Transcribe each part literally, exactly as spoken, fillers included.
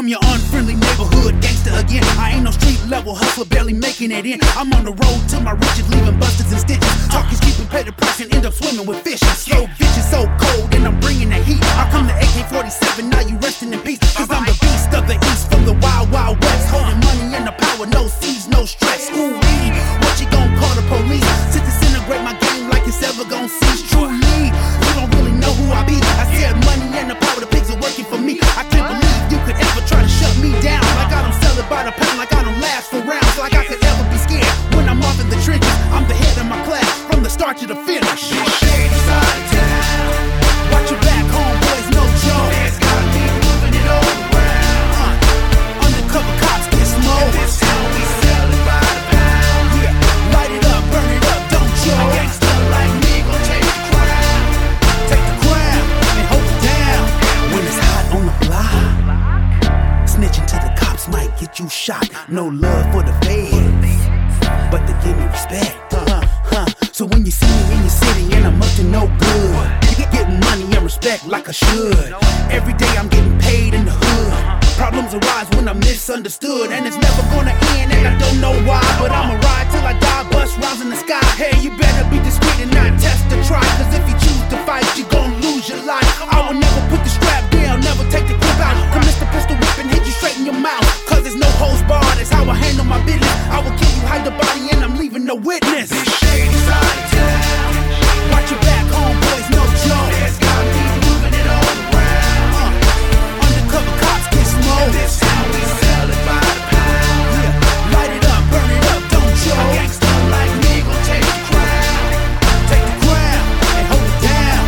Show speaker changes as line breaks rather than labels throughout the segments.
I'm your unfriendly neighborhood gangster again. I ain't no street level hustler, barely making it in. I'm on the road to my riches, leaving busters and stitches. Talkers keeping paid the price and end up swimming with fish. So vicious, so cold, and I'm bringing the heat. I come to A K forty-seven, now you resting in peace. Cause I'm the beast of the east, from the wild, wild west. Holding money and the power, no seas, no stress. Ooh-wee, what you gon' call the police? To disintegrate my game like it's ever gon' cease. Truly, you don't really know who I be. I said money and the power, the pigs are working for me. I can't believe you could ever try to shut me down. Like I don't sell it by the pound, like I don't last for rounds. Like I could ever be scared when I'm off in the trenches. I'm the head of my class, from the start to the finish.
Big shady side of town.
Watch your back, homeboys, no joke.
There's gotta be moving it all around.
Uh, undercover cops get smoked.
In this town we sell it by the pound.
Yeah, light it up, burn it up, don't
A
joke.
gangster like me gon' take the crown.
Take the crown and hold it down. When it's hot on the block, snitching to the cops might get you shot. No love for the feds, but they give me respect. Huh, huh. So when you see me in your city and I'm up to no good, getting money and respect like I should. Every day I'm getting paid in the hood. Problems arise when I'm misunderstood, and it's never gonna end, and I don't know why. But I'ma ride till I die, bust rounds in the sky. Hey, you better be discreet and not test the try. Cause if you choose to fight, you're gonna lose your life. I will never put the strap down, never take the clip out. Come Mister Pistol Whip and hit you straight in your mouth. Cause there's no holds barred, that's how I handle my business. I will kill you, hide the body, and I'm leaving no witness.
Big shady side of town.
Watch your back, homeboys, no joke.
There's gotta be moving it all around.
Uh, undercover cops get
In
smoked.
this town we sell it by the pound.
Yeah, light it up, burn it up, don't
A
joke.
gangster like me gon' take the crown.
Take the crown and hold it down.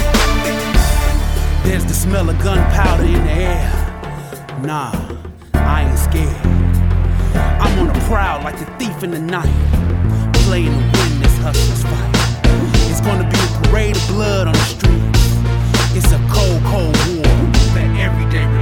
There's the smell of gunpowder in the air. Nah, I ain't scared. I'm on the prowl like a thief in the night, playing to win this hustler's fight. It's gonna be a parade of blood on the streets. It's a cold, cold war that every day